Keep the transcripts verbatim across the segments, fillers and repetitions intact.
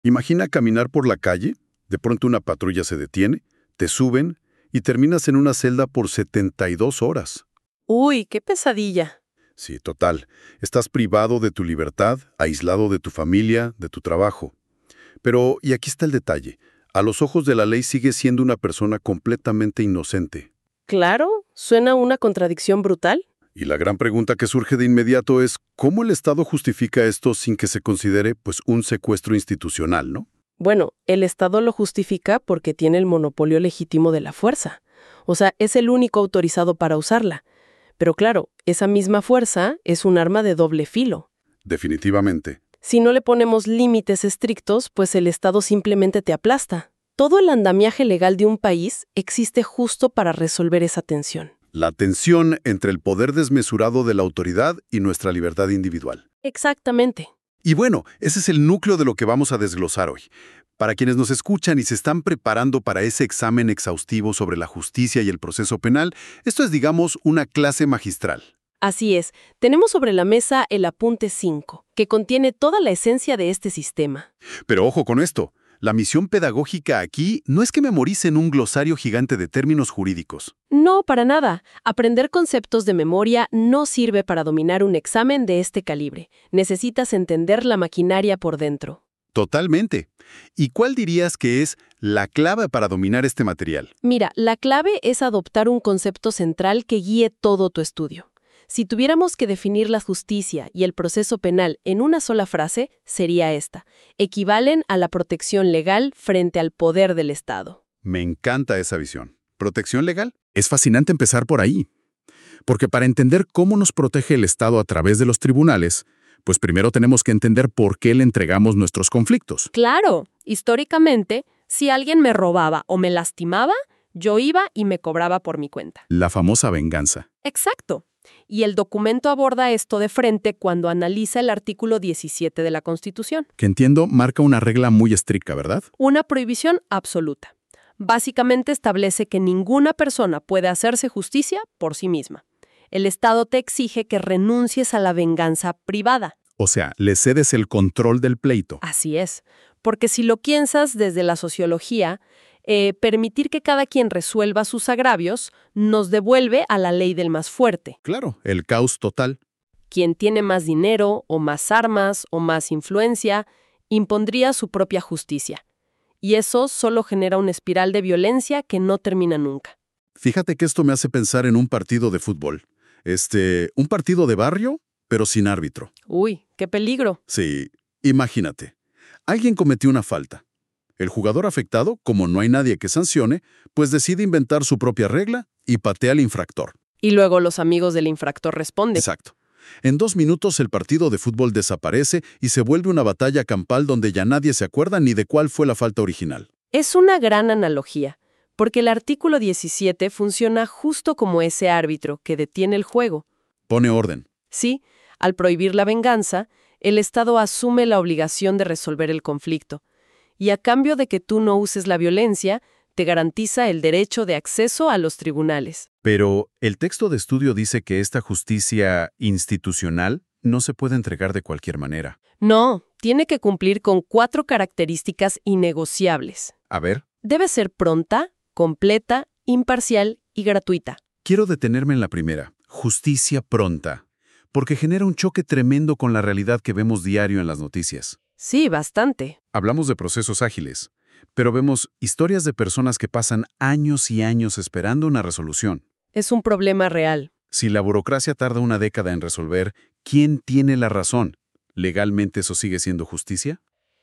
Imagina caminar por la calle, de pronto una patrulla se detiene, te suben y terminas en una celda por setenta y dos horas. Uy, qué pesadilla. Sí, total. Estás privado de tu libertad, aislado de tu familia, de tu trabajo. Pero, y aquí está el detalle, a los ojos de la ley sigues siendo una persona completamente inocente. Claro, suena una contradicción brutal. Y la gran pregunta que surge de inmediato es, ¿cómo el Estado justifica esto sin que se considere, pues, un secuestro institucional, ¿no? Bueno, el Estado lo justifica porque tiene el monopolio legítimo de la fuerza. O sea, es el único autorizado para usarla. Pero claro, esa misma fuerza es un arma de doble filo. Definitivamente. Si no le ponemos límites estrictos, pues el Estado simplemente te aplasta. Todo el andamiaje legal de un país existe justo para resolver esa tensión. La tensión entre el poder desmesurado de la autoridad y nuestra libertad individual. Exactamente. Y bueno, ese es el núcleo de lo que vamos a desglosar hoy. Para quienes nos escuchan y se están preparando para ese examen exhaustivo sobre la justicia y el proceso penal, esto es, digamos, una clase magistral. Así es, tenemos sobre la mesa el apunte cinco, que contiene toda la esencia de este sistema. Pero ojo con esto, la misión pedagógica aquí no es que memoricen un glosario gigante de términos jurídicos. No, para nada. Aprender conceptos de memoria no sirve para dominar un examen de este calibre. Necesitas entender la maquinaria por dentro. Totalmente. ¿Y cuál dirías que es la clave para dominar este material? Mira, la clave es adoptar un concepto central que guíe todo tu estudio. Si tuviéramos que definir la justicia y el proceso penal en una sola frase, sería esta. Equivalen a la protección legal frente al poder del Estado. Me encanta esa visión. ¿Protección legal? Es fascinante empezar por ahí. Porque para entender cómo nos protege el Estado a través de los tribunales, pues primero tenemos que entender por qué le entregamos nuestros conflictos. Claro, históricamente, si alguien me robaba o me lastimaba, yo iba y me cobraba por mi cuenta. La famosa venganza. Exacto. Y el documento aborda esto de frente cuando analiza el artículo diecisiete de la Constitución. Que entiendo marca una regla muy estricta, ¿verdad? Una prohibición absoluta. Básicamente establece que ninguna persona puede hacerse justicia por sí misma. El Estado te exige que renuncies a la venganza privada. O sea, le cedes el control del pleito. Así es. Porque si lo piensas desde la sociología, eh, permitir que cada quien resuelva sus agravios nos devuelve a la ley del más fuerte. Claro, el caos total. Quien tiene más dinero, o más armas, o más influencia, impondría su propia justicia. Y eso solo genera una espiral de violencia que no termina nunca. Fíjate que esto me hace pensar en un partido de fútbol. Este, un partido de barrio, pero sin árbitro. Uy, qué peligro. Sí, imagínate. Alguien cometió una falta. El jugador afectado, como no hay nadie que sancione, pues decide inventar su propia regla y patea al infractor. Y luego los amigos del infractor responden. Exacto. En dos minutos el partido de fútbol desaparece y se vuelve una batalla campal donde ya nadie se acuerda ni de cuál fue la falta original. Es una gran analogía, porque el artículo diecisiete funciona justo como ese árbitro que detiene el juego. Pone orden. Sí, al prohibir la venganza, el Estado asume la obligación de resolver el conflicto. Y a cambio de que tú no uses la violencia, te garantiza el derecho de acceso a los tribunales. Pero el texto de estudio dice que esta justicia institucional no se puede entregar de cualquier manera. No, tiene que cumplir con cuatro características innegociables. A ver. Debe ser pronta, completa, imparcial y gratuita. Quiero detenerme en la primera, justicia pronta, porque genera un choque tremendo con la realidad que vemos diario en las noticias. Sí, bastante. Hablamos de procesos ágiles, pero vemos historias de personas que pasan años y años esperando una resolución. Es un problema real. Si la burocracia tarda una década en resolver, ¿quién tiene la razón? ¿Legalmente eso sigue siendo justicia?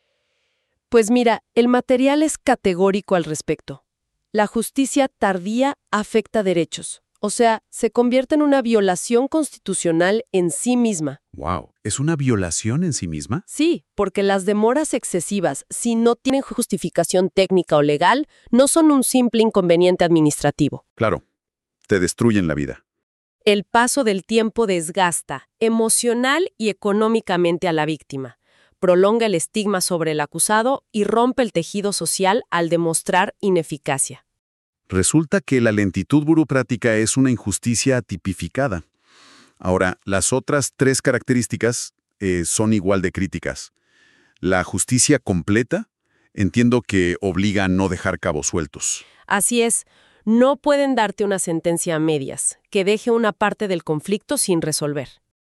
Pues mira, el material es categórico al respecto. La justicia tardía afecta derechos. O sea, se convierte en una violación constitucional en sí misma. Wow, ¿es una violación en sí misma? Sí, porque las demoras excesivas, si no tienen justificación técnica o legal, no son un simple inconveniente administrativo. Claro, te destruyen la vida. El paso del tiempo desgasta emocional y económicamente a la víctima, prolonga el estigma sobre el acusado y rompe el tejido social al demostrar ineficacia. Resulta que la lentitud burocrática es una injusticia tipificada. Ahora, las otras tres características eh, son igual de críticas. La justicia completa, Entiendo que obliga a no dejar cabos sueltos. Así es, no pueden darte una sentencia a medias, que deje una parte del conflicto sin resolver.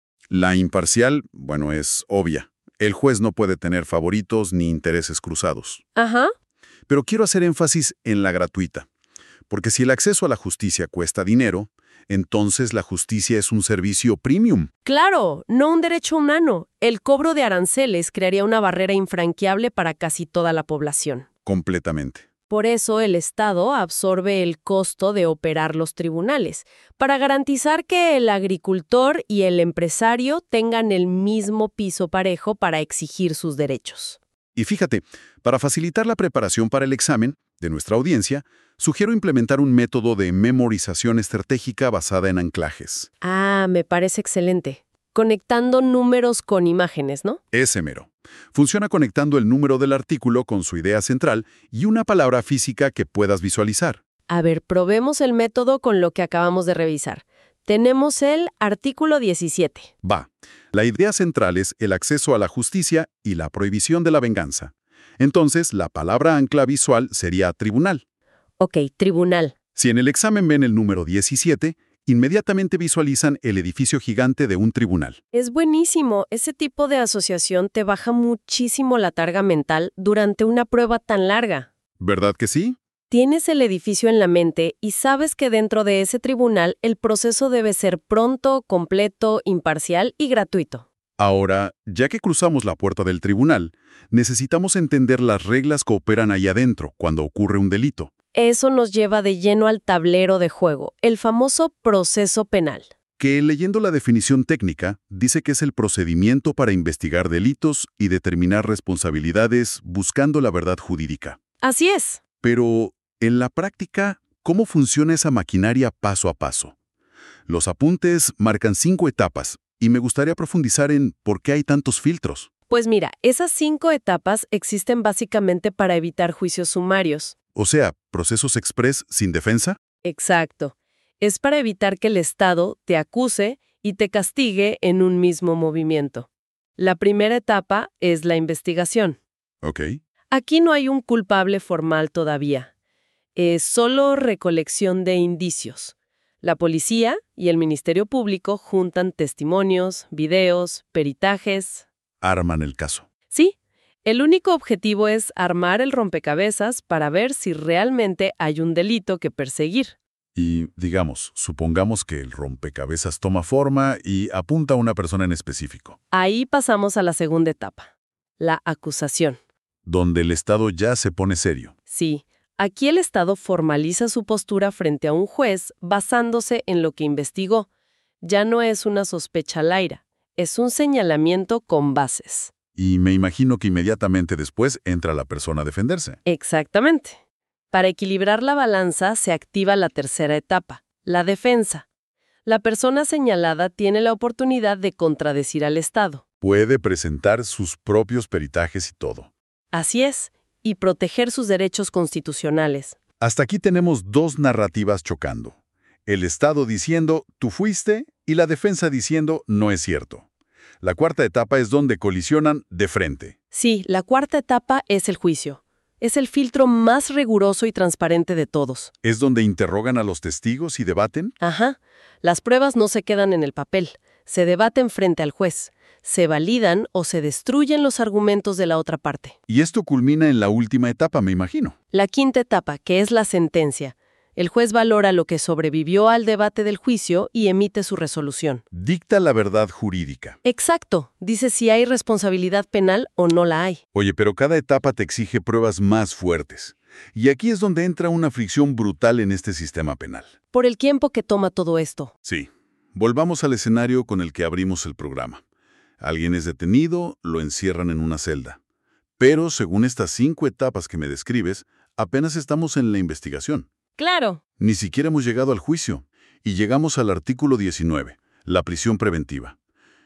La imparcial, bueno, es obvia. El juez no puede tener favoritos ni intereses cruzados. Ajá. Pero quiero hacer énfasis en la gratuita, porque si el acceso a la justicia cuesta dinero, entonces la justicia es un servicio premium. Claro, no un derecho humano. El cobro de aranceles crearía una barrera infranqueable para casi toda la población. Completamente. Por eso el Estado absorbe el costo de operar los tribunales, para garantizar que el agricultor y el empresario tengan el mismo piso parejo para exigir sus derechos. Y fíjate, para facilitar la preparación para el examen de nuestra audiencia, sugiero implementar un método de memorización estratégica basada en anclajes. Ah, me parece excelente. Conectando números con imágenes, ¿no? Ese mero. Funciona conectando el número del artículo con su idea central y una palabra física que puedas visualizar. A ver, probemos el método con lo que acabamos de revisar. Tenemos el artículo diecisiete. Va. La idea central es el acceso a la justicia y la prohibición de la venganza. Entonces, la palabra ancla visual sería tribunal. Ok, tribunal. Si en el examen ven el número diecisiete, inmediatamente visualizan el edificio gigante de un tribunal. Es buenísimo. Ese tipo de asociación te baja muchísimo la carga mental durante una prueba tan larga. ¿Verdad que sí? Tienes el edificio en la mente y sabes que dentro de ese tribunal el proceso debe ser pronto, completo, imparcial y gratuito. Ahora, ya que cruzamos la puerta del tribunal, necesitamos entender las reglas que operan ahí adentro cuando ocurre un delito. Eso nos lleva de lleno al tablero de juego, el famoso proceso penal. Que leyendo la definición técnica, dice que es el procedimiento para investigar delitos y determinar responsabilidades buscando la verdad jurídica. Así es. Pero, en la práctica, ¿cómo funciona esa maquinaria paso a paso? Los apuntes marcan cinco etapas, y me gustaría profundizar en por qué hay tantos filtros. Pues mira, esas cinco etapas existen básicamente para evitar juicios sumarios. O sea, procesos express sin defensa. Exacto. Es para evitar que el Estado te acuse y te castigue en un mismo movimiento. La primera etapa es la investigación. Ok. Aquí no hay un culpable formal todavía. Es solo recolección de indicios. La policía y el Ministerio Público juntan testimonios, videos, peritajes. Arman el caso. Sí, el único objetivo es armar el rompecabezas para ver si realmente hay un delito que perseguir. Y, digamos, supongamos que el rompecabezas toma forma y apunta a una persona en específico. Ahí pasamos a la segunda etapa, la acusación. Donde el Estado ya se pone serio. Sí, aquí el Estado formaliza su postura frente a un juez basándose en lo que investigó. Ya no es una sospecha al aire, es un señalamiento con bases. Y me imagino que inmediatamente después entra la persona a defenderse. Exactamente. Para equilibrar la balanza se activa la tercera etapa, la defensa. La persona señalada tiene la oportunidad de contradecir al Estado. Puede presentar sus propios peritajes y todo. Así es, y proteger sus derechos constitucionales. Hasta aquí tenemos dos narrativas chocando. El Estado diciendo, tú fuiste, y la defensa diciendo, no es cierto. La cuarta etapa es donde colisionan de frente. Sí, la cuarta etapa es el juicio. Es el filtro más riguroso y transparente de todos. ¿Es donde interrogan a los testigos y debaten? Ajá. Las pruebas no se quedan en el papel. Se debaten frente al juez. Se validan o se destruyen los argumentos de la otra parte. Y esto culmina en la última etapa, me imagino. La quinta etapa, que es la sentencia. El juez valora lo que sobrevivió al debate del juicio y emite su resolución. Dicta la verdad jurídica. Exacto. Dice si hay responsabilidad penal o no la hay. Oye, pero cada etapa te exige pruebas más fuertes. Y aquí es donde entra una fricción brutal en este sistema penal. Por el tiempo que toma todo esto. Sí. Volvamos al escenario con el que abrimos el programa. Alguien es detenido, lo encierran en una celda. Pero, según estas cinco etapas que me describes, apenas estamos en la investigación. Claro. Ni siquiera hemos llegado al juicio. Y llegamos al artículo diecinueve, la prisión preventiva.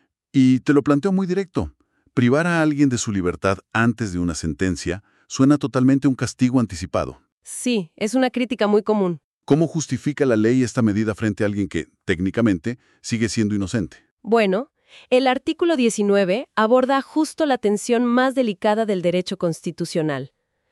Y te lo planteo muy directo. Privar a alguien de su libertad antes de una sentencia suena totalmente un castigo anticipado. Sí, es una crítica muy común. ¿Cómo justifica la ley esta medida frente a alguien que, técnicamente, sigue siendo inocente? Bueno, el artículo diecinueve aborda justo la tensión más delicada del derecho constitucional.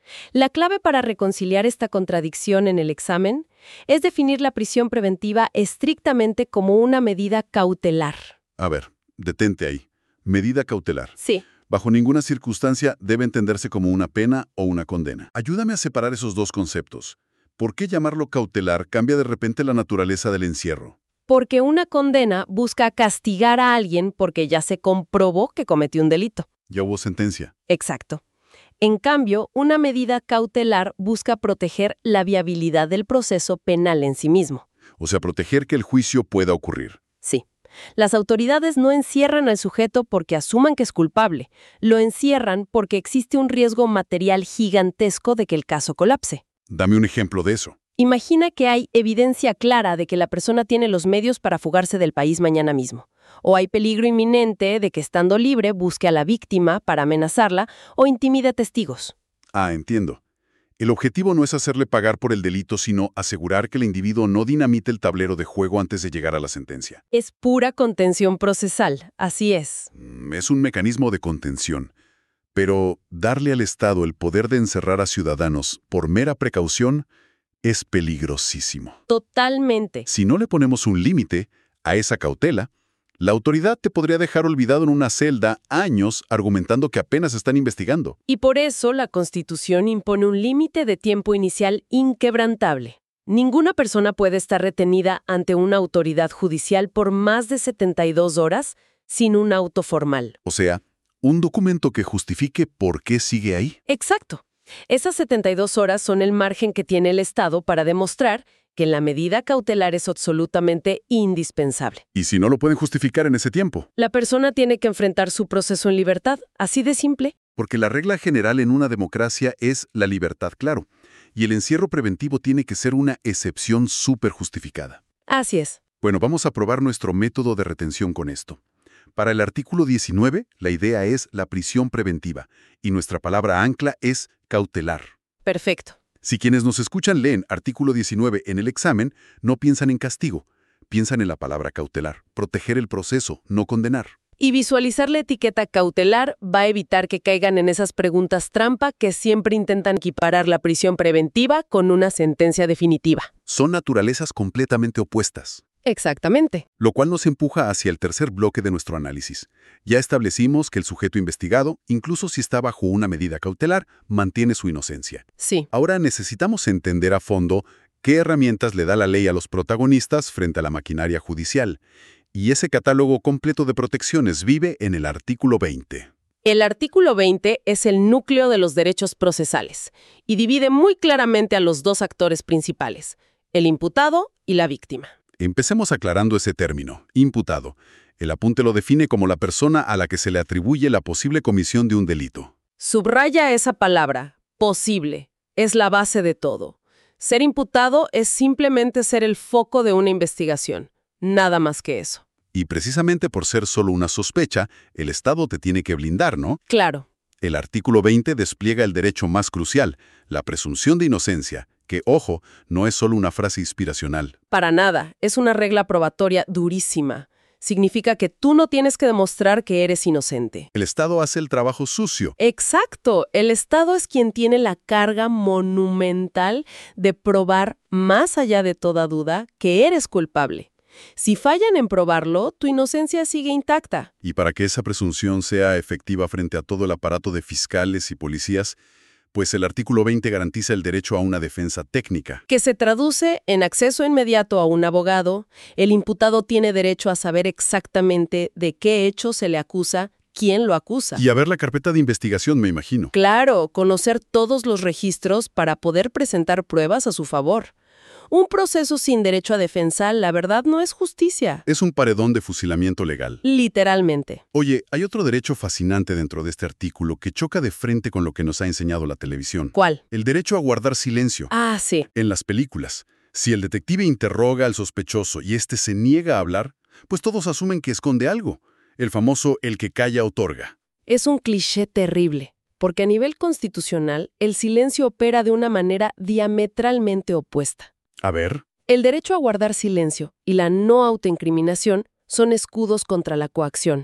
La clave para reconciliar esta contradicción en el examen es definir la prisión preventiva estrictamente como una medida cautelar. A ver, detente ahí. Medida cautelar. Sí. Bajo ninguna circunstancia debe entenderse como una pena o una condena. Ayúdame a separar esos dos conceptos. ¿Por qué llamarlo cautelar cambia de repente la naturaleza del encierro? Porque una condena busca castigar a alguien porque ya se comprobó que cometió un delito. Ya hubo sentencia. Exacto. En cambio, una medida cautelar busca proteger la viabilidad del proceso penal en sí mismo. O sea, proteger que el juicio pueda ocurrir. Sí. Las autoridades no encierran al sujeto porque asuman que es culpable. Lo encierran porque existe un riesgo material gigantesco de que el caso colapse. Dame un ejemplo de eso. Imagina que hay evidencia clara de que la persona tiene los medios para fugarse del país mañana mismo. O hay peligro inminente de que estando libre busque a la víctima para amenazarla o intimide testigos. Ah, entiendo. El objetivo no es hacerle pagar por el delito, sino asegurar que el individuo no dinamite el tablero de juego antes de llegar a la sentencia. Es pura contención procesal, así es. Mm, Es un mecanismo de contención. Pero darle al Estado el poder de encerrar a ciudadanos por mera precaución es peligrosísimo. Totalmente. Si no le ponemos un límite a esa cautela, la autoridad te podría dejar olvidado en una celda años argumentando que apenas están investigando. Y por eso la Constitución impone un límite de tiempo inicial inquebrantable. Ninguna persona puede estar retenida ante una autoridad judicial por más de setenta y dos horas sin un auto formal. O sea, un documento que justifique por qué sigue ahí. Exacto. Esas setenta y dos horas son el margen que tiene el Estado para demostrar que la medida cautelar es absolutamente indispensable. Y si no lo pueden justificar en ese tiempo, La persona tiene que enfrentar su proceso en libertad, así de simple. porque la regla general en una democracia es la libertad, claro, y el encierro preventivo tiene que ser una excepción súper justificada. Así es. Bueno, vamos a probar nuestro método de retención con esto. Para el artículo diecinueve, la idea es la prisión preventiva, y nuestra palabra ancla es cautelar. Perfecto. Si quienes nos escuchan leen artículo diecinueve en el examen, no piensan en castigo, piensan en la palabra cautelar, proteger el proceso, no condenar. Y visualizar la etiqueta cautelar va a evitar que caigan en esas preguntas trampa que siempre intentan equiparar la prisión preventiva con una sentencia definitiva. Son naturalezas completamente opuestas. Exactamente. Lo cual nos empuja hacia el tercer bloque de nuestro análisis. Ya establecimos que el sujeto investigado, incluso si está bajo una medida cautelar, mantiene su inocencia. Sí. Ahora necesitamos entender a fondo qué herramientas le da la ley a los protagonistas frente a la maquinaria judicial. Y ese catálogo completo de protecciones vive en el artículo veinte. El artículo veinte es el núcleo de los derechos procesales y divide muy claramente a los dos actores principales, el imputado y la víctima. Empecemos aclarando ese término, imputado. El apunte lo define como la persona a la que se le atribuye la posible comisión de un delito. Subraya esa palabra, posible. Es la base de todo. Ser imputado es simplemente ser el foco de una investigación. Nada más que eso. Y precisamente por ser solo una sospecha, el Estado te tiene que blindar, ¿no? Claro. El artículo veinte despliega el derecho más crucial, la presunción de inocencia, que, ojo, no es solo una frase inspiracional. Para nada. Es una regla probatoria durísima. Significa que tú no tienes que demostrar que eres inocente. El Estado hace el trabajo sucio. Exacto. El Estado es quien tiene la carga monumental de probar, más allá de toda duda, que eres culpable. Si fallan en probarlo, tu inocencia sigue intacta. Y para que esa presunción sea efectiva frente a todo el aparato de fiscales y policías, pues el artículo veinte garantiza el derecho a una defensa técnica. Que se traduce en acceso inmediato a un abogado. El imputado tiene derecho a saber exactamente de qué hecho se le acusa, quién lo acusa. Y a ver la carpeta de investigación, me imagino. Claro, conocer todos los registros para poder presentar pruebas a su favor. Un proceso sin derecho a defensa, la verdad, no es justicia. Es un paredón de fusilamiento legal. Literalmente. Oye, hay otro derecho fascinante dentro de este artículo que choca de frente con lo que nos ha enseñado la televisión. ¿Cuál? El derecho a guardar silencio. Ah, sí. En las películas, si el detective interroga al sospechoso y éste se niega a hablar, pues todos asumen que esconde algo. El famoso el que calla otorga. Es un cliché terrible, porque a nivel constitucional, el silencio opera de una manera diametralmente opuesta. A ver. El derecho a guardar silencio y la no autoincriminación son escudos contra la coacción.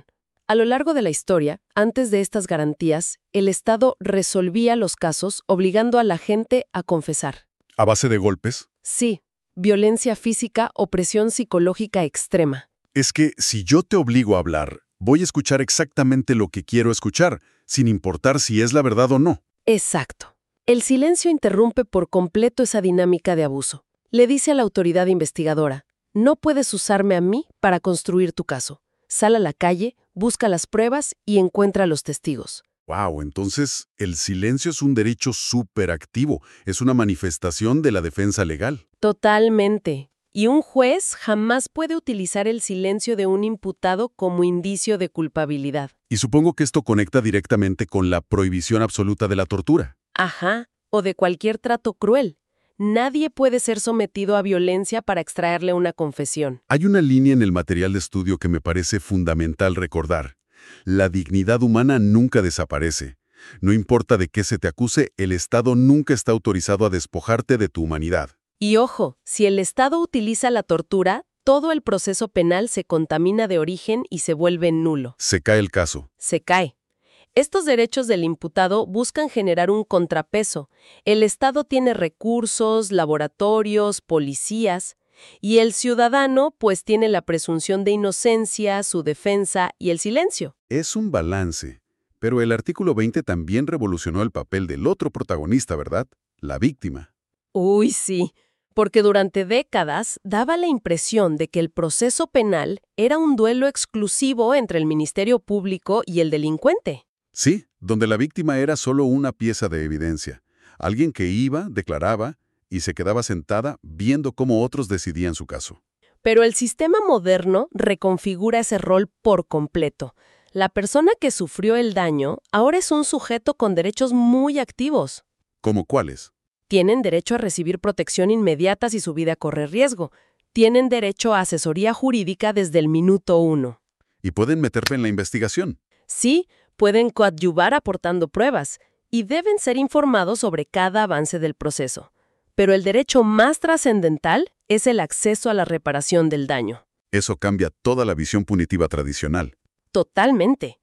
A lo largo de la historia, antes de estas garantías, el Estado resolvía los casos obligando a la gente a confesar. ¿A base de golpes? Sí, violencia física o presión psicológica extrema. Es que si yo te obligo a hablar, voy a escuchar exactamente lo que quiero escuchar, sin importar si es la verdad o no. Exacto. El silencio interrumpe por completo esa dinámica de abuso. Le dice a la autoridad investigadora, no puedes usarme a mí para construir tu caso. Sal a la calle, busca las pruebas y encuentra a los testigos. Wow, entonces el silencio es un derecho súper activo, es una manifestación de la defensa legal. Totalmente. Y un juez jamás puede utilizar el silencio de un imputado como indicio de culpabilidad. Y supongo que esto conecta directamente con la prohibición absoluta de la tortura. Ajá, o de cualquier trato cruel. Nadie puede ser sometido a violencia para extraerle una confesión. Hay una línea en el material de estudio que me parece fundamental recordar. La dignidad humana nunca desaparece. No importa de qué se te acuse, el Estado nunca está autorizado a despojarte de tu humanidad. Y ojo, si el Estado utiliza la tortura, todo el proceso penal se contamina de origen y se vuelve nulo. Se cae el caso. Se cae. Estos derechos del imputado buscan generar un contrapeso. El Estado tiene recursos, laboratorios, policías, y el ciudadano pues tiene la presunción de inocencia, su defensa y el silencio. Es un balance. Pero el artículo veinte también revolucionó el papel del otro protagonista, ¿verdad? La víctima. Uy, sí, porque durante décadas daba la impresión de que el proceso penal era un duelo exclusivo entre el Ministerio Público y el delincuente. Sí, donde la víctima era solo una pieza de evidencia. Alguien que iba, declaraba y se quedaba sentada viendo cómo otros decidían su caso. Pero el sistema moderno reconfigura ese rol por completo. La persona que sufrió el daño ahora es un sujeto con derechos muy activos. ¿Cómo cuáles? Tienen derecho a recibir protección inmediata si su vida corre riesgo. Tienen derecho a asesoría jurídica desde el minuto uno. Y pueden meterse en la investigación. Sí, pueden coadyuvar aportando pruebas y deben ser informados sobre cada avance del proceso. Pero el derecho más trascendental es el acceso a la reparación del daño. Eso cambia toda la visión punitiva tradicional. Totalmente.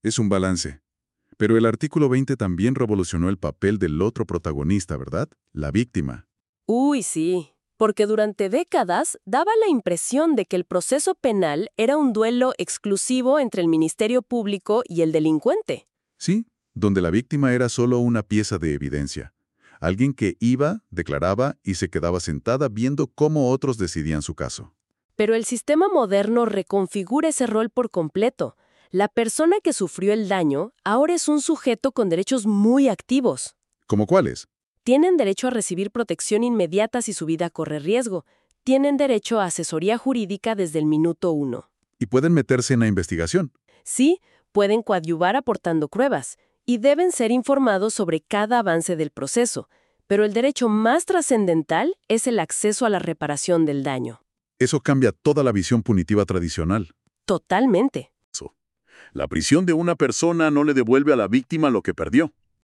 Es un balance. Pero el artículo veinte también revolucionó el papel del otro protagonista, ¿verdad? La víctima. Uy, sí, porque durante décadas daba la impresión de que el proceso penal era un duelo exclusivo entre el Ministerio Público y el delincuente. Sí, donde la víctima era solo una pieza de evidencia. Alguien que iba, declaraba y se quedaba sentada viendo cómo otros decidían su caso. Pero el sistema moderno reconfigura ese rol por completo. La persona que sufrió el daño ahora es un sujeto con derechos muy activos. ¿Cómo cuáles? Tienen derecho a recibir protección inmediata si su vida corre riesgo. Tienen derecho a asesoría jurídica desde el minuto uno. Y pueden meterse en la investigación. Sí, pueden coadyuvar aportando pruebas y deben ser informados sobre cada avance del proceso. Pero el derecho más trascendental es el acceso a la reparación del daño. Eso cambia toda la visión punitiva tradicional. Totalmente. La prisión de una persona no le devuelve a la víctima lo que perdió.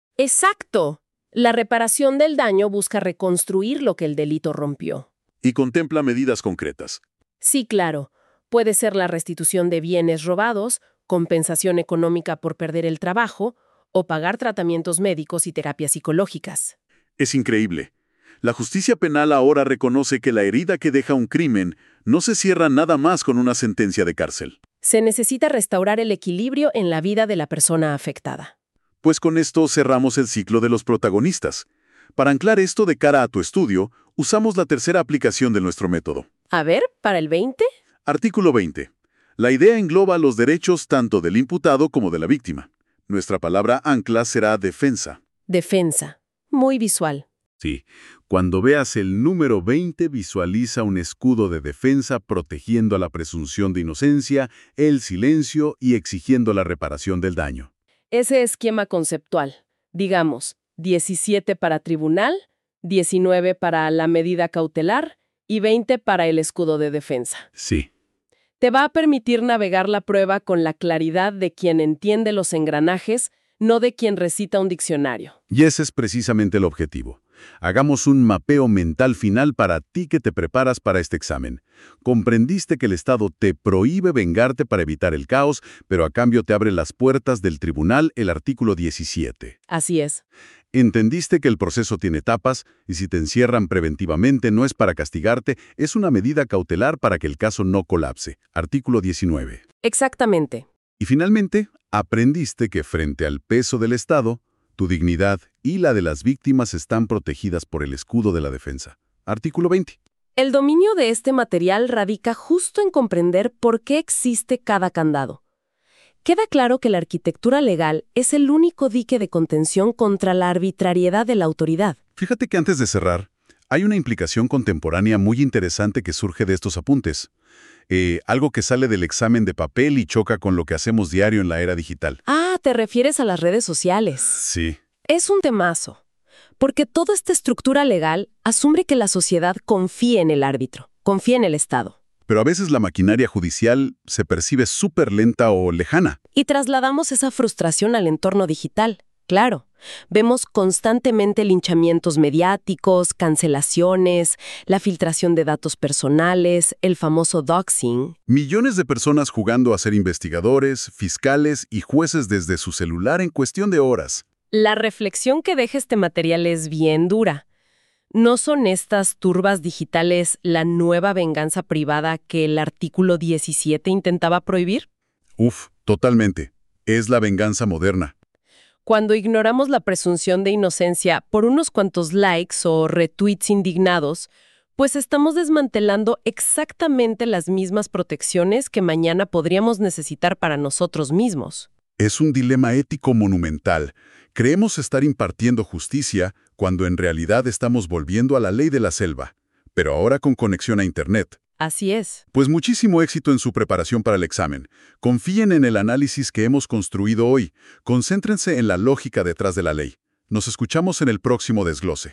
Exacto. La reparación del daño busca reconstruir lo que el delito rompió. Y contempla medidas concretas. Sí, claro. Puede ser la restitución de bienes robados, compensación económica por perder el trabajo o pagar tratamientos médicos y terapias psicológicas. Es increíble. La justicia penal ahora reconoce que la herida que deja un crimen no se cierra nada más con una sentencia de cárcel. Se necesita restaurar el equilibrio en la vida de la persona afectada. Pues con esto cerramos el ciclo de los protagonistas. Para anclar esto de cara a tu estudio, usamos la tercera aplicación de nuestro método. A ver, ¿para el veinte? Artículo veinte. La idea engloba los derechos tanto del imputado como de la víctima. Nuestra palabra ancla será defensa. Defensa. Muy visual. Sí, cuando veas el número veinte, visualiza un escudo de defensa protegiendo la presunción de inocencia, el silencio y exigiendo la reparación del daño. Ese esquema conceptual. Digamos, diecisiete para tribunal, diecinueve para la medida cautelar y veinte para el escudo de defensa. Sí. Te va a permitir navegar la prueba con la claridad de quien entiende los engranajes, no de quien recita un diccionario. Y ese es precisamente el objetivo. Hagamos un mapeo mental final para ti que te preparas para este examen. Comprendiste que el Estado te prohíbe vengarte para evitar el caos, pero a cambio te abre las puertas del tribunal el artículo diecisiete. Así es. Entendiste que el proceso tiene etapas y si te encierran preventivamente no es para castigarte, es una medida cautelar para que el caso no colapse. Artículo diecinueve. Exactamente. Y finalmente, aprendiste que frente al peso del Estado, tu dignidad y la de las víctimas están protegidas por el escudo de la defensa. Artículo veinte. El dominio de este material radica justo en comprender por qué existe cada candado. Queda claro que la arquitectura legal es el único dique de contención contra la arbitrariedad de la autoridad. Fíjate que antes de cerrar, hay una implicación contemporánea muy interesante que surge de estos apuntes. Eh, algo que sale del examen de papel y choca con lo que hacemos diario en la era digital. Ah, te refieres a las redes sociales. Sí. Es un temazo, porque toda esta estructura legal asume que la sociedad confíe en el árbitro, confíe en el Estado. Pero a veces la maquinaria judicial se percibe súper lenta o lejana. Y trasladamos esa frustración al entorno digital. Claro, vemos constantemente linchamientos mediáticos, cancelaciones, la filtración de datos personales, el famoso doxing. Millones de personas jugando a ser investigadores, fiscales y jueces desde su celular en cuestión de horas. La reflexión que deja este material es bien dura. ¿No son estas turbas digitales la nueva venganza privada que el artículo diecisiete intentaba prohibir? Uf, totalmente. Es la venganza moderna. Cuando ignoramos la presunción de inocencia por unos cuantos likes o retweets indignados, pues estamos desmantelando exactamente las mismas protecciones que mañana podríamos necesitar para nosotros mismos. Es un dilema ético monumental. Creemos estar impartiendo justicia cuando en realidad estamos volviendo a la ley de la selva, pero ahora con conexión a Internet. Así es. Pues muchísimo éxito en su preparación para el examen. Confíen en el análisis que hemos construido hoy. Concéntrense en la lógica detrás de la ley. Nos escuchamos en el próximo desglose.